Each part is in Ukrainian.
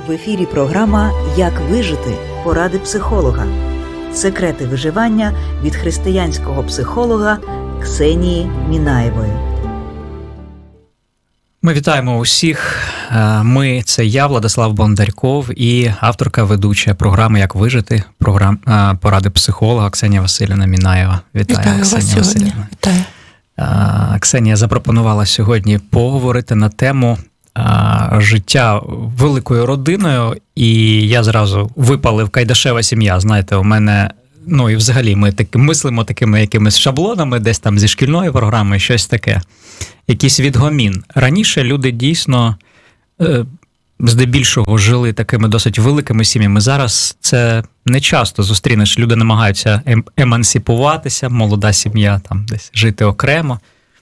В ефірі програма «Як вижити? Поради психолога». Секрети виживання від християнського психолога Ксенії Мінаєвої. Ми вітаємо усіх. Ми – це я, Владислав Бондарков, і авторка-ведуча програми «Як вижити?» поради психолога Ксенія Василівна Мінаєва. Вітаю Ксенія Василівна. Вітаю. Ксенія запропонувала сьогодні поговорити на тему життя великою родиною, і я зразу випалив Кайдашева сім'я. Знаєте, у мене, і взагалі ми мислимо такими якимись шаблонами, десь там зі шкільної програми, щось таке. Якийсь відгомін. Раніше люди дійсно здебільшого жили такими досить великими сім'ями. Зараз це не часто зустрінеш. Люди намагаються емансипуватися, молода сім'я, там десь жити окремо.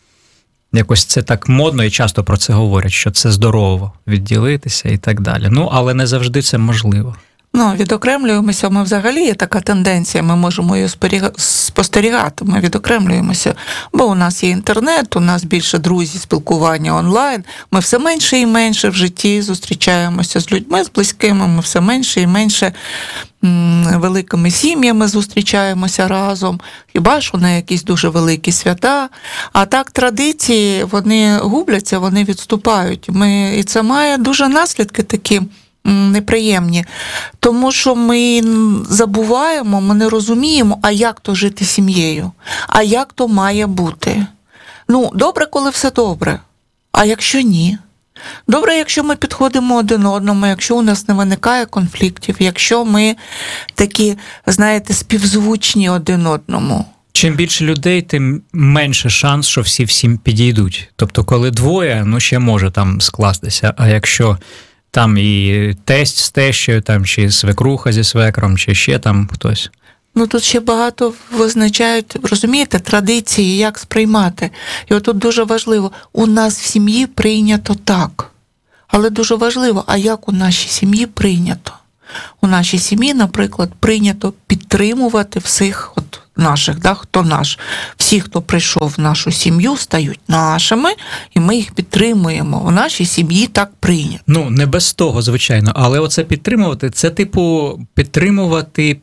Якось це так модно і часто про це говорять, що це здорово відділитися і так далі. Але не завжди це можливо. Відокремлюємося, ми взагалі є така тенденція, ми можемо її спостерігати, ми відокремлюємося, бо у нас є інтернет, у нас більше друзів, спілкування онлайн, ми все менше і менше в житті зустрічаємося з людьми, з близькими, ми все менше і менше великими сім'ями зустрічаємося разом, хіба що на якісь дуже великі свята, а так традиції, вони губляться, вони відступають, і це має дуже наслідки такі, неприємні, тому що ми забуваємо, ми не розуміємо, а як то жити сім'єю, а як то має бути. Добре, коли все добре, а якщо ні? Добре, якщо ми підходимо один одному, якщо у нас не виникає конфліктів, якщо ми такі, співзвучні один одному. Чим більше людей, тим менше шанс, що всі всім підійдуть. Тобто, коли двоє, ще може там скластися, а якщо там і тесть з тещою, там, чи свекруха зі свекром, чи ще там хтось. Тут ще багато визначають, розумієте, традиції, як сприймати. І отут дуже важливо, у нас в сім'ї прийнято так. Але дуже важливо, а як у нашій сім'ї прийнято? У нашій сім'ї, наприклад, прийнято підтримувати всіх наших, хто наш. Всі, хто прийшов в нашу сім'ю, стають нашими, і ми їх підтримуємо. У нашій сім'ї так прийнято. Не без того, звичайно, але оце підтримувати, це підтримувати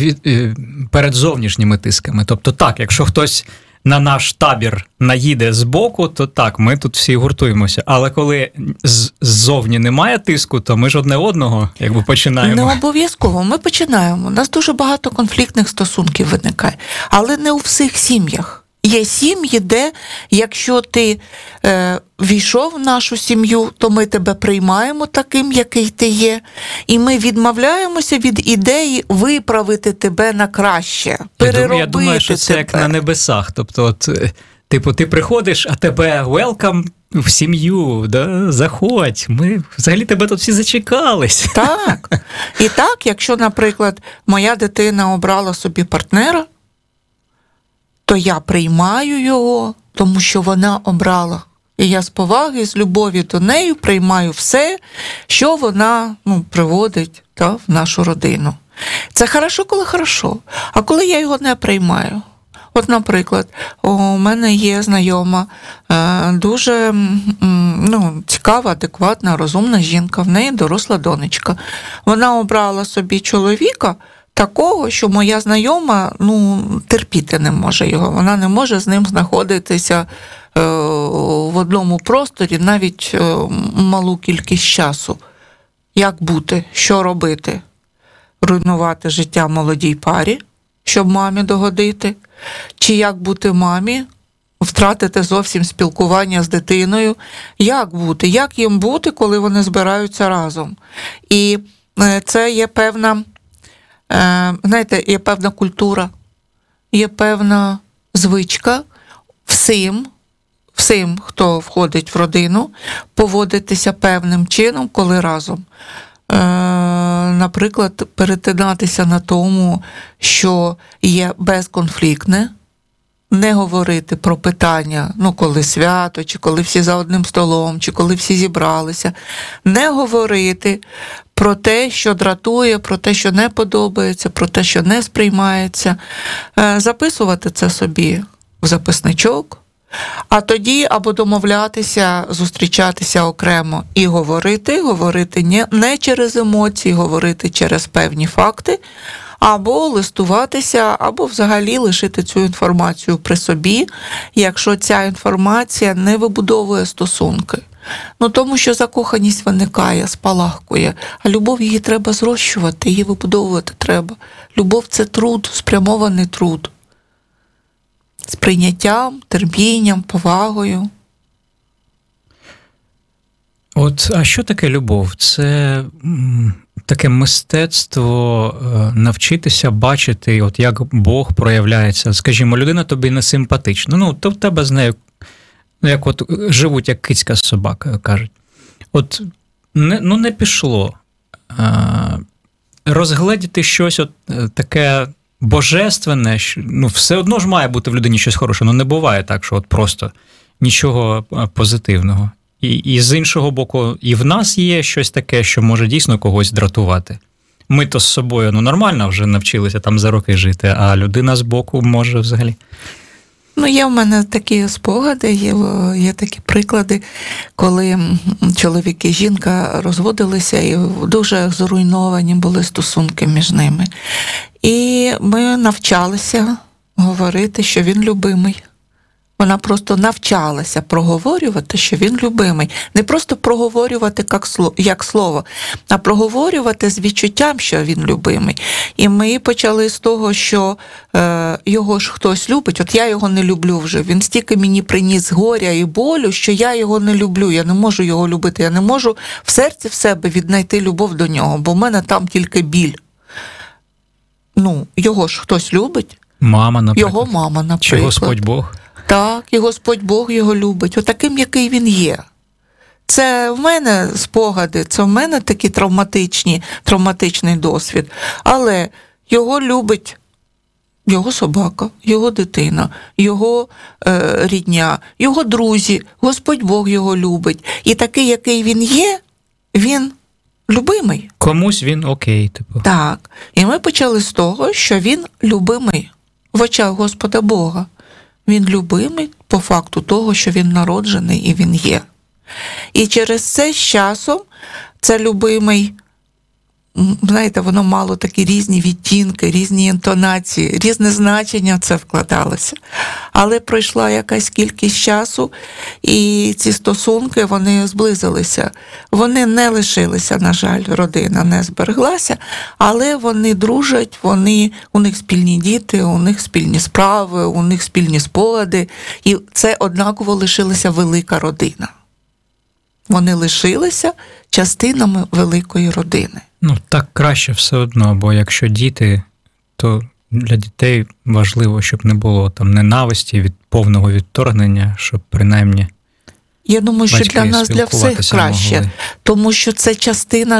перед зовнішніми тисками. Тобто так, якщо хтось на наш табір наїде збоку, то так, ми тут всі гуртуємося. Але коли ззовні немає тиску, то ми ж одне одного починаємо. Не обов'язково, ми починаємо. У нас дуже багато конфліктних стосунків виникає. Але не у всіх сім'ях. Є сім'ї, де, якщо ти війшов в нашу сім'ю, то ми тебе приймаємо таким, який ти є, і ми відмовляємося від ідеї виправити тебе на краще, переробити. Я думаю, що це як на небесах. Тобто, ти приходиш, а тебе welcome в сім'ю, заходь, ми взагалі тебе тут всі зачекались. Так. І так, якщо, наприклад, моя дитина обрала собі партнера, то я приймаю його, тому що вона обрала. І я з поваги, з любові до неї приймаю все, що вона приводить в нашу родину. Це хорошо, коли хорошо. А коли я його не приймаю? Наприклад, у мене є знайома, дуже цікава, адекватна, розумна жінка, в неї доросла донечка. Вона обрала собі чоловіка, такого, що моя знайома, терпіти не може його. Вона не може з ним знаходитися в одному просторі навіть малу кількість часу. Як бути? Що робити? Руйнувати життя молодій парі, щоб мамі догодити? Чи як бути мамі? Втратити зовсім спілкування з дитиною? Як бути? Як їм бути, коли вони збираються разом? І це є певна є певна культура, є певна звичка всім, хто входить в родину, поводитися певним чином, коли разом. Наприклад, перетинатися на тому, що є безконфліктне, не говорити про питання, коли свято, чи коли всі за одним столом, чи коли всі зібралися, не говорити про те, що дратує, про те, що не подобається, про те, що не сприймається, записувати це собі в записничок, А тоді або домовлятися, зустрічатися окремо і говорити не через емоції, говорити через певні факти, або листуватися, або взагалі лишити цю інформацію при собі, якщо ця інформація не вибудовує стосунки. Тому що закоханість виникає, спалахкує, а любов її треба зрощувати, її вибудовувати треба. Любов – це труд, спрямований труд. З прийняттям, терпінням, повагою. А що таке любов? Це таке мистецтво навчитися бачити, як Бог проявляється. Скажімо, людина тобі не симпатична. То в тебе з нею, як живуть, як кицька з собакою, кажуть. Не пішло. Розгледіти щось таке божественне, все одно ж має бути в людині щось хороше, не буває так, що просто нічого позитивного. І з іншого боку, і в нас є щось таке, що може дійсно когось дратувати. Ми то з собою нормально вже навчилися там за роки жити, а людина з боку може взагалі. Є в мене такі спогади, є такі приклади, коли чоловік і жінка розводилися і дуже зруйновані були стосунки між ними. І ми навчалися говорити, що він любимий. Вона просто навчалася проговорювати, що він любимий. Не просто проговорювати як слово, а проговорювати з відчуттям, що він любимий. І ми почали з того, що його ж хтось любить. Я його не люблю вже. Він стільки мені приніс горя і болю, що я його не люблю. Я не можу його любити. Я не можу в серці в себе віднайти любов до нього, бо в мене там тільки біль. Його ж хтось любить. Мама, наприклад. Його мама, наприклад. Чи Господь Бог. Так, і Господь Бог його любить, таким, який він є. Це в мене спогади, це в мене такий травматичний досвід. Але його любить його собака, його дитина, його рідня, його друзі, Господь Бог його любить. І такий, який він є, він любимий. Комусь він окей, Так. І ми почали з того, що він любимий в очах Господа Бога. Він любимий по факту того, що він народжений і він є. І через це з часом це любимий, знаєте, воно мало такі різні відтінки, різні інтонації, різне значення в це вкладалося. Але пройшла якась кількість часу, і ці стосунки, вони зблизилися. Вони не лишилися, на жаль, родина не збереглася, але вони дружать, у них спільні діти, у них спільні справи, у них спільні спогади, і це однаково лишилася велика родина. Вони лишилися частинами великої родини. Так краще все одно, бо якщо діти, то для дітей важливо, щоб не було ненависті, від повного відторгнення, щоб принаймні я думаю, що для нас, для всіх краще, могли. Тому що це частина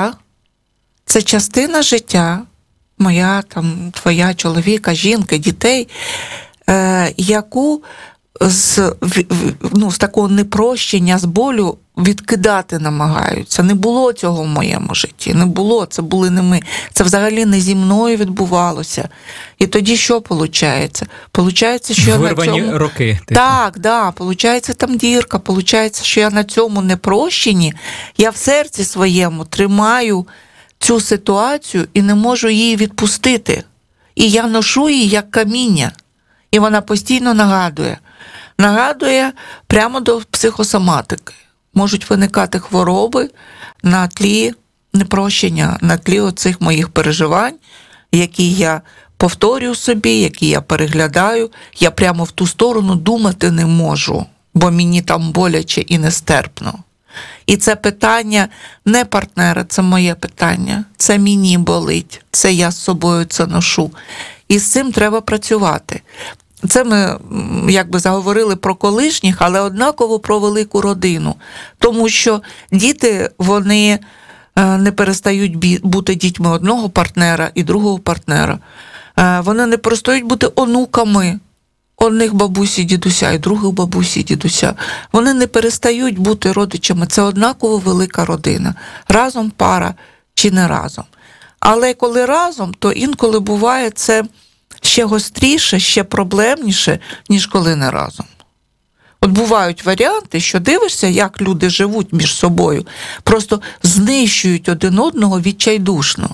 життя, моя, твоя, чоловіка, жінки, дітей, яку з такого непрощення, з болю відкидати намагаються. Не було цього в моєму житті, не було, це були не ми. Це взагалі не зі мною відбувалося. І тоді що виходить? Получається, що вирвані я на цьому... роки. Так, получається там дірка, получається, що я на цьому непрощенні, я в серці своєму тримаю цю ситуацію і не можу її відпустити. І я ношу її як каміння. І вона постійно нагадує прямо до психосоматики. Можуть виникати хвороби на тлі непрощення, на тлі оцих моїх переживань, які я повторюю собі, які я переглядаю. Я прямо в ту сторону думати не можу, бо мені там боляче і нестерпно. І це питання не партнера, це моє питання. Це мені болить, це я з собою це ношу. І з цим треба працювати. Це ми заговорили про колишніх, але однаково про велику родину. Тому що діти, вони не перестають бути дітьми одного партнера і другого партнера. Вони не перестають бути онуками одних бабусі, дідуся і других бабусі, дідуся. Вони не перестають бути родичами. Це однаково велика родина. Разом пара чи не разом. Але коли разом, то інколи буває це ще гостріше, ще проблемніше, ніж коли не разом. От бувають варіанти, що дивишся, як люди живуть між собою, просто знищують один одного відчайдушно.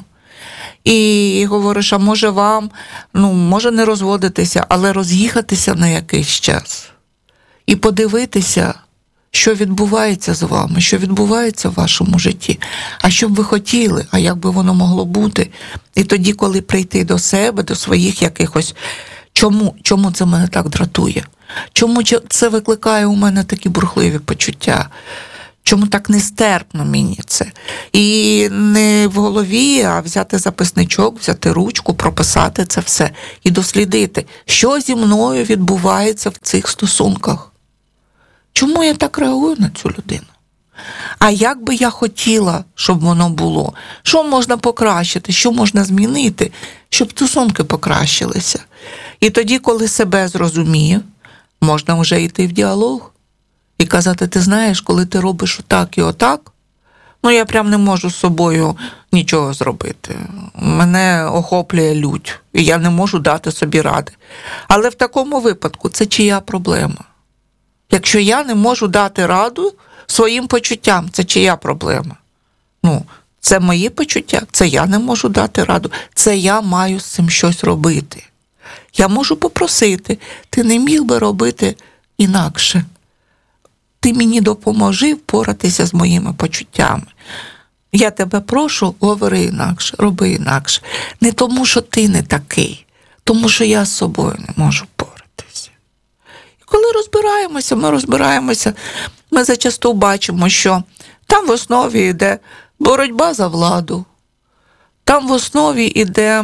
І говориш, а може вам, може не розводитися, але роз'їхатися на якийсь час. І подивитися, що відбувається з вами, що відбувається в вашому житті, а що б ви хотіли, а як би воно могло бути. І тоді, коли прийти до себе, до своїх якихось, чому це мене так дратує? Чому це викликає у мене такі бурхливі почуття? Чому так нестерпно мені це? І не в голові, а взяти записничок, взяти ручку, прописати це все і дослідити, що зі мною відбувається в цих стосунках. Чому я так реагую на цю людину? А як би я хотіла, щоб воно було? Що можна покращити, що можна змінити, щоб стосунки покращилися? І тоді, коли себе зрозумію, можна вже йти в діалог і казати, ти знаєш, коли ти робиш отак і отак, я прям не можу з собою нічого зробити. Мене охоплює лють, і я не можу дати собі ради. Але в такому випадку це чия проблема? Якщо я не можу дати раду своїм почуттям, це чия проблема? Це мої почуття, це я не можу дати раду, це я маю з цим щось робити. Я можу попросити, ти не міг би робити інакше. Ти мені допоможи впоратися з моїми почуттями. Я тебе прошу, говори інакше, роби інакше. Не тому, що ти не такий, тому що я з собою не можу впоратися. І коли розбираємося, ми зачасту бачимо, що там в основі йде боротьба за владу, там в основі йде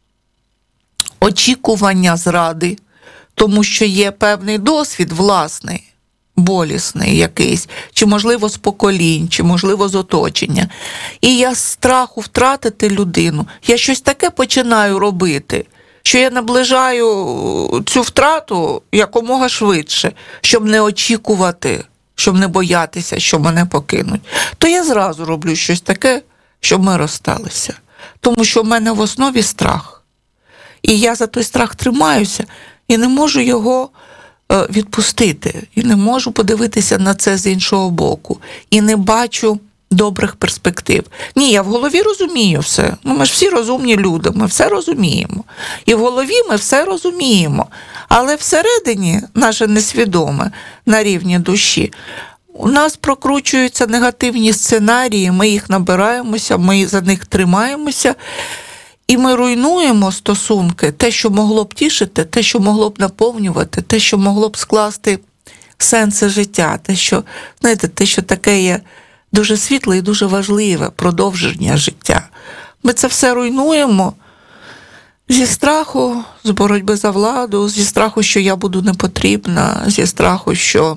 очікування зради, тому що є певний досвід власний, болісний якийсь, чи, можливо, з поколінь, чи, можливо, з оточення. І я з страху втратити людину, я щось таке починаю робити, що я наближаю цю втрату якомога швидше, щоб не очікувати, щоб не боятися, що мене покинуть. То я зразу роблю щось таке, щоб ми розсталися. Тому що в мене в основі страх. І я за той страх тримаюся і не можу його відпустити. І не можу подивитися на це з іншого боку. І не бачу добрих перспектив. Ні, я в голові розумію все. Ми ж всі розумні люди, ми все розуміємо. І в голові ми все розуміємо. Але всередині, наше несвідоме, на рівні душі, у нас прокручуються негативні сценарії, ми їх набираємося, ми за них тримаємося, і ми руйнуємо стосунки, те, що могло б тішити, те, що могло б наповнювати, те, що могло б скласти сенси життя, те, що таке є дуже світле і дуже важливе продовження життя. Ми це все руйнуємо зі страху, з боротьби за владу, зі страху, що я буду непотрібна, зі страху, що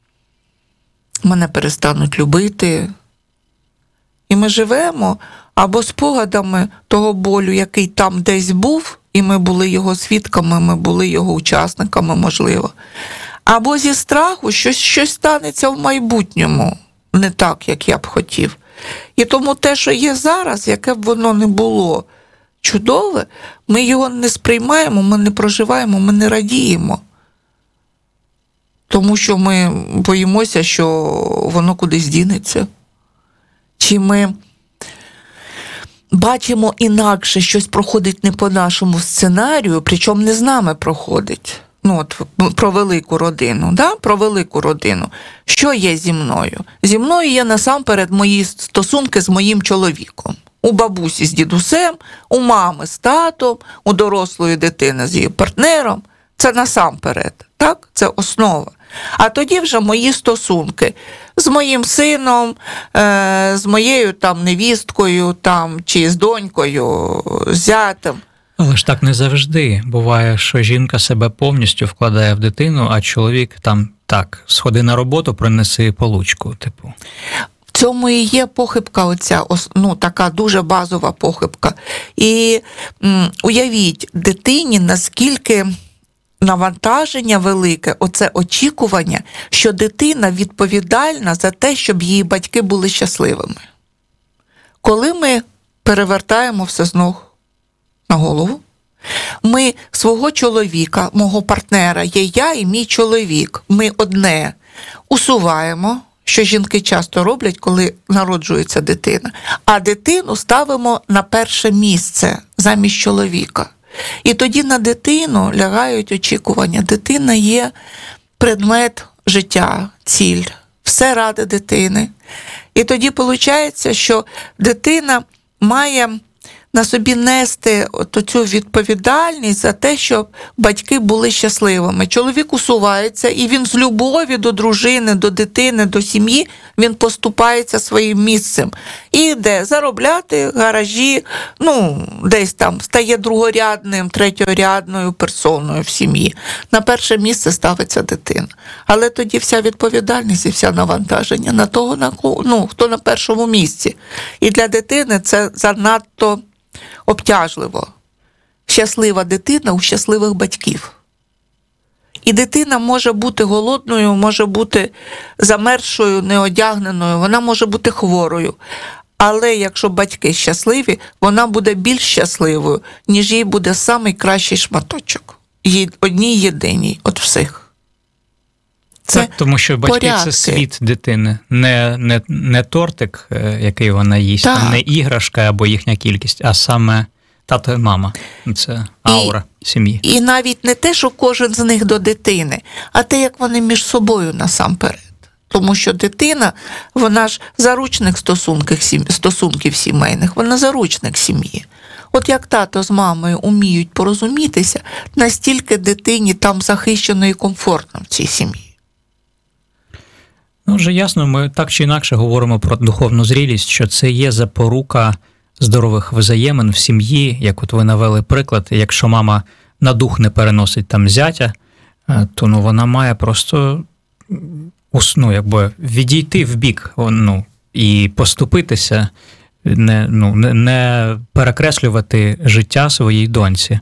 мене перестануть любити. І ми живемо або спогадами того болю, який там десь був, і ми були його свідками, ми були його учасниками, можливо. Або зі страху, що щось станеться в майбутньому не так, як я б хотів. І тому те, що є зараз, яке б воно не було чудове, ми його не сприймаємо, ми не проживаємо, ми не радіємо. Тому що ми боїмося, що воно кудись дінеться. Чи ми бачимо інакше, щось проходить не по нашому сценарію, причому не з нами проходить. Про велику родину, да? Про велику родину. Що є зі мною? Зі мною є насамперед мої стосунки з моїм чоловіком. У бабусі з дідусем, у мами з татом, у дорослої дитини з її партнером. Це насамперед, так? Це основа. А тоді вже мої стосунки з моїм сином, з моєю невісткою, чи з донькою, з зятем. Але ж так не завжди. Буває, що жінка себе повністю вкладає в дитину, а чоловік сходи на роботу, принеси получку, В цьому і є похибка оця, така дуже базова похибка. І уявіть дитині, наскільки навантаження велике, оце очікування, що дитина відповідальна за те, щоб її батьки були щасливими. Коли ми перевертаємо все з ног на голову, Ми свого чоловіка, мого партнера, є я і мій чоловік, ми одне усуваємо, що жінки часто роблять, коли народжується дитина, а дитину ставимо на перше місце замість чоловіка. І тоді на дитину лягають очікування. Дитина є предмет життя, ціль, все ради дитини. І тоді виходить, що дитина має на собі нести цю відповідальність за те, щоб батьки були щасливими. Чоловік усувається, і він з любові до дружини, до дитини, до сім'ї, він поступається своїм місцем. І йде заробляти гаражі, десь там стає другорядним, третьорядною персоною в сім'ї. На перше місце ставиться дитина. Але тоді вся відповідальність і вся навантаження на того, хто на першому місці. І для дитини це занадто обтяжливо. Щаслива дитина у щасливих батьків. І дитина може бути голодною, може бути замерзшою, неодягненою, вона може бути хворою. Але якщо батьки щасливі, вона буде більш щасливою, ніж їй буде самий кращий шматочок. Їй одній єдиній, от всіх. Так, тому що батьки порядки. Це світ дитини, не тортик, який вона їсть, не іграшка або їхня кількість, а саме тато і мама. Це аура сім'ї. І навіть не те, що кожен з них до дитини, а те, як вони між собою насамперед. Тому що дитина, вона ж заручник стосунків сімейних, вона заручник сім'ї. От як тато з мамою уміють порозумітися, настільки дитині там захищено і комфортно в цій сім'ї. Вже ясно, ми так чи інакше говоримо про духовну зрілість, що це є запорука здорових взаємин в сім'ї, як от ви навели приклад, якщо мама на дух не переносить там зятя, то вона має просто відійти в бік і поступитися, не перекреслювати життя своїй доньці.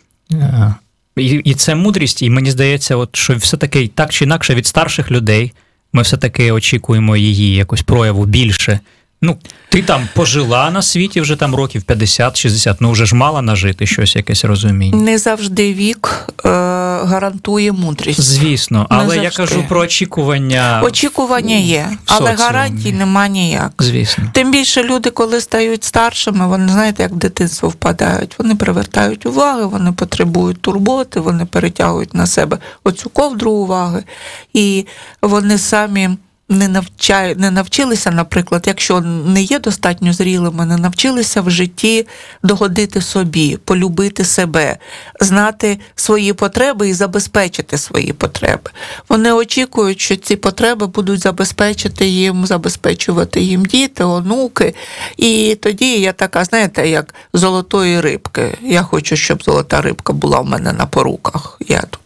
І це мудрість, і мені здається, що все-таки так чи інакше від старших людей ми все-таки очікуємо її якось прояву більше. Ти там пожила на світі вже там років 50-60, вже ж мала нажити щось, якесь розуміння. Не завжди вік гарантує мудрість. Звісно, але я кажу про очікування. Очікування є, але гарантій нема ніяк. Звісно. Тим більше люди, коли стають старшими, вони, знаєте, як в дитинство впадають. Вони привертають увагу, вони потребують турботи, вони перетягують на себе оцю ковдру уваги. І вони самі не навчилися, наприклад, якщо не є достатньо зрілими, не навчилися в житті догодити собі, полюбити себе, знати свої потреби і забезпечити свої потреби. Вони очікують, що ці потреби будуть забезпечувати їм діти, онуки. І тоді я така, знаєте, як золотої рибки. Я хочу, щоб золота рибка була в мене на поруках. Я тут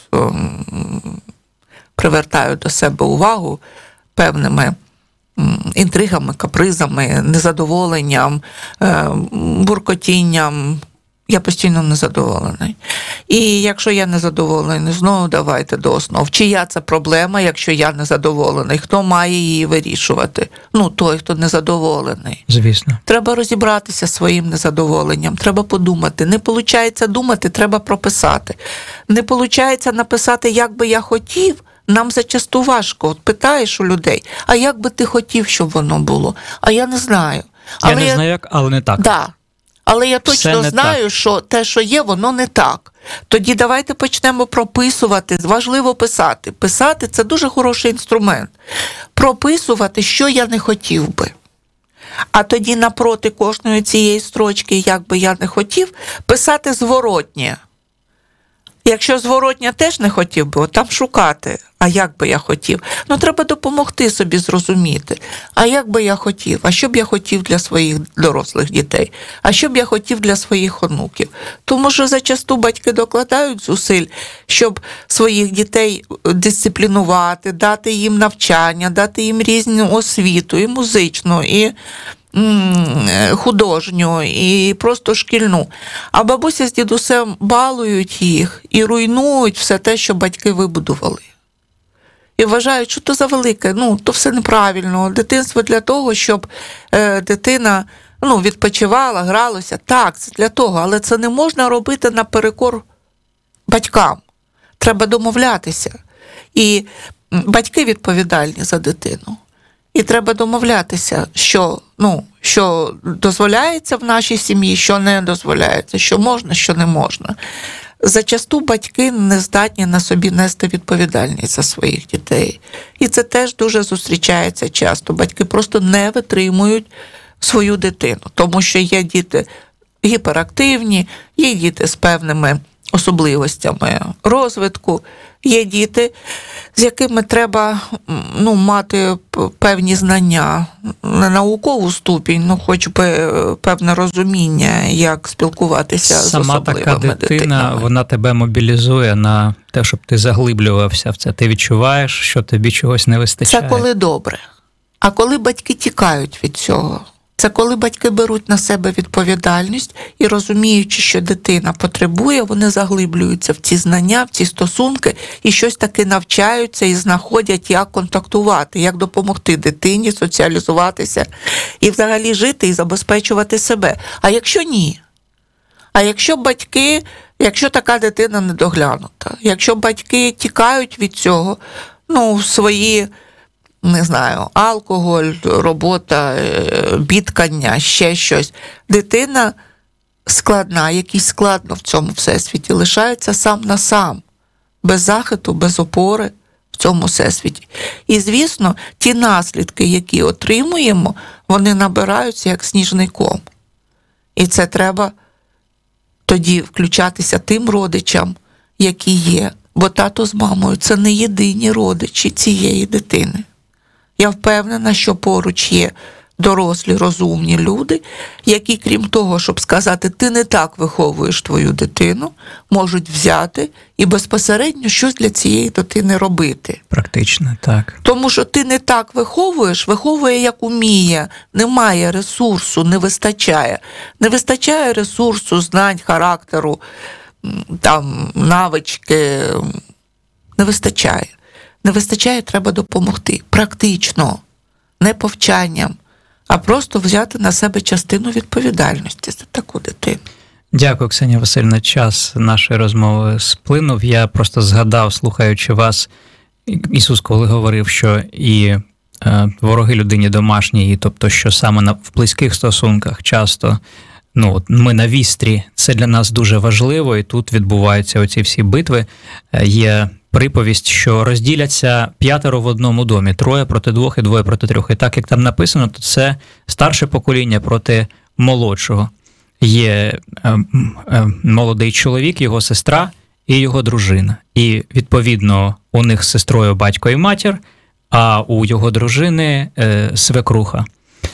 привертаю до себе увагу певними інтригами, капризами, незадоволенням, буркотінням. Я постійно незадоволений. І якщо я незадоволений, знову давайте до основ. Чия це проблема, якщо я незадоволений? Хто має її вирішувати? Той, хто незадоволений. Звісно. Треба розібратися своїм незадоволенням, треба подумати. Не виходить думати, треба прописати. Не виходить написати, як би я хотів, нам зачасту важко. От питаєш у людей, а як би ти хотів, щоб воно було? А я не знаю. Я не знаю як, але не так. Да. Але я точно знаю, що те, що є, воно не так. Тоді давайте почнемо прописувати. Важливо писати. Писати – це дуже хороший інструмент. Прописувати, що я не хотів би. А тоді напроти кожної цієї строчки, як би я не хотів, писати зворотнє. Якщо зворотня теж не хотів би, там шукати, а як би я хотів. Треба допомогти собі зрозуміти, а як би я хотів, а що б я хотів для своїх дорослих дітей, а що б я хотів для своїх онуків. Тому що зачасту батьки докладають зусиль, щоб своїх дітей дисциплінувати, дати їм навчання, дати їм різну освіту, і музичну, і художню, і просто шкільну. А бабуся з дідусем балують їх і руйнують все те, що батьки вибудували. І вважають, що то за велике, то все неправильно. Дитинство для того, щоб дитина відпочивала, гралося. Так, це для того, але це не можна робити наперекор батькам. Треба домовлятися. І батьки відповідальні за дитину. І треба домовлятися, що дозволяється в нашій сім'ї, що не дозволяється, що можна, що не можна. Зачасту батьки не здатні на собі нести відповідальність за своїх дітей. І це теж дуже зустрічається часто. Батьки просто не витримують свою дитину, тому що є діти гіперактивні, є діти з певними особливостями розвитку, є діти, з якими треба мати певні знання, не наукову ступінь, хоч би певне розуміння, як спілкуватися з особливими дитинами. Сама така дитина, вона тебе мобілізує на те, щоб ти заглиблювався в це. Ти відчуваєш, що тобі чогось не вистачає. Це коли добре. А коли батьки тікають від цього? Це коли батьки беруть на себе відповідальність і, розуміючи, що дитина потребує, вони заглиблюються в ці знання, в ці стосунки і щось таки навчаються і знаходять, як контактувати, як допомогти дитині соціалізуватися і взагалі жити і забезпечувати себе. А якщо ні? А якщо така дитина недоглянута, якщо батьки тікають від цього, свої... не знаю, алкоголь, робота, бідкання, ще щось. Дитина складна, якийсь складно в цьому всесвіті, лишається сам на сам, без захисту, без опори в цьому всесвіті. І, звісно, ті наслідки, які отримуємо, вони набираються як сніжний ком. І це треба тоді включатися тим родичам, які є. Бо тато з мамою – це не єдині родичі цієї дитини. Я впевнена, що поруч є дорослі, розумні люди, які, крім того, щоб сказати, ти не так виховуєш твою дитину, можуть взяти і безпосередньо щось для цієї дитини робити. Практично, так. Тому що ти не так виховує, як уміє, немає ресурсу, не вистачає. Не вистачає ресурсу, знань, характеру, навички, не вистачає. Не вистачає, треба допомогти. Практично, не повчанням, а просто взяти на себе частину відповідальності за таку дитину. Дякую, Ксенія Васильівна. Час нашої розмови сплинув. Я просто згадав, слухаючи вас, Ісус, коли говорив, що і вороги людині домашній, тобто, що саме в близьких стосунках часто ми на вістрі, це для нас дуже важливо, і тут відбуваються оці всі битви. Є приповість, що розділяться 5 в одному домі, 3 проти 2 і 2 проти 3. І так, як там написано, то це старше покоління проти молодшого. Є молодий чоловік, його сестра і його дружина. І, відповідно, у них з сестрою батько і матір, а у його дружини свекруха.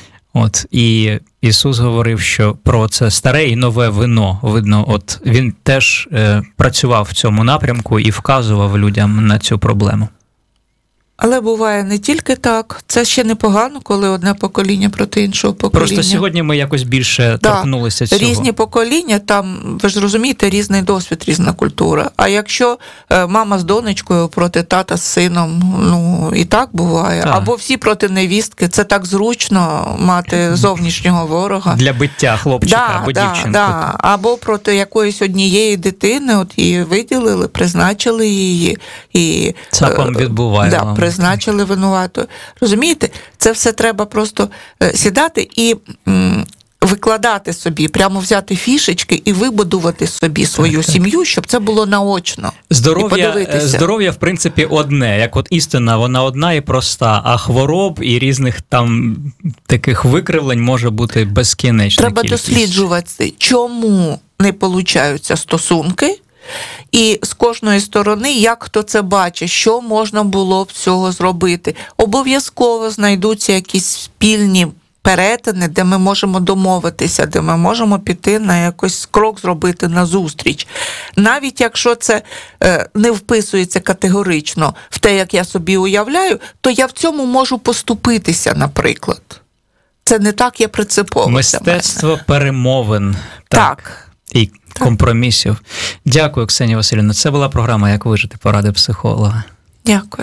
І Ісус говорив, що про це старе і нове вино. Видно, він теж працював в цьому напрямку і вказував людям на цю проблему. Але буває не тільки так. Це ще непогано, коли одне покоління проти іншого покоління. Просто сьогодні ми якось більше торкнулися цього. Різні покоління, там, ви ж розумієте, різний досвід, різна культура. А якщо мама з донечкою проти тата з сином, і так буває. Так. Або всі проти невістки, це так зручно мати зовнішнього ворога. Для биття хлопчика або дівчинку. Або проти якоїсь однієї дитини, її виділили, призначили її. І цапом відбуває. Призначили винуватою. Розумієте? Це все треба просто сідати і викладати собі, прямо взяти фішечки і вибудувати собі свою сім'ю, щоб це було наочно. Здоров'я, в принципі, одне. Як істина, вона одна і проста, а хвороб і різних там таких викривлень може бути безкінечна Треба кількість. Досліджувати, чому не получаються стосунки, і з кожної сторони, як хто це бачить, що можна було б цього зробити. Обов'язково знайдуться якісь спільні перетини, де ми можемо домовитися, де ми можемо піти на якийсь крок зробити назустріч. Навіть якщо це не вписується категорично в те, як я собі уявляю, то я в цьому можу поступитися, наприклад. Це не так є принципово. Мистецтво перемовин. Так. І компромісів. Дякую, Ксенія Васильівна. Це була програма «Як вижити. Поради психолога». Дякую.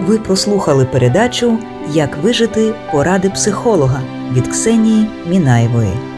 Ви прослухали передачу «Як вижити. Поради психолога» від Ксенії Мінаєвої.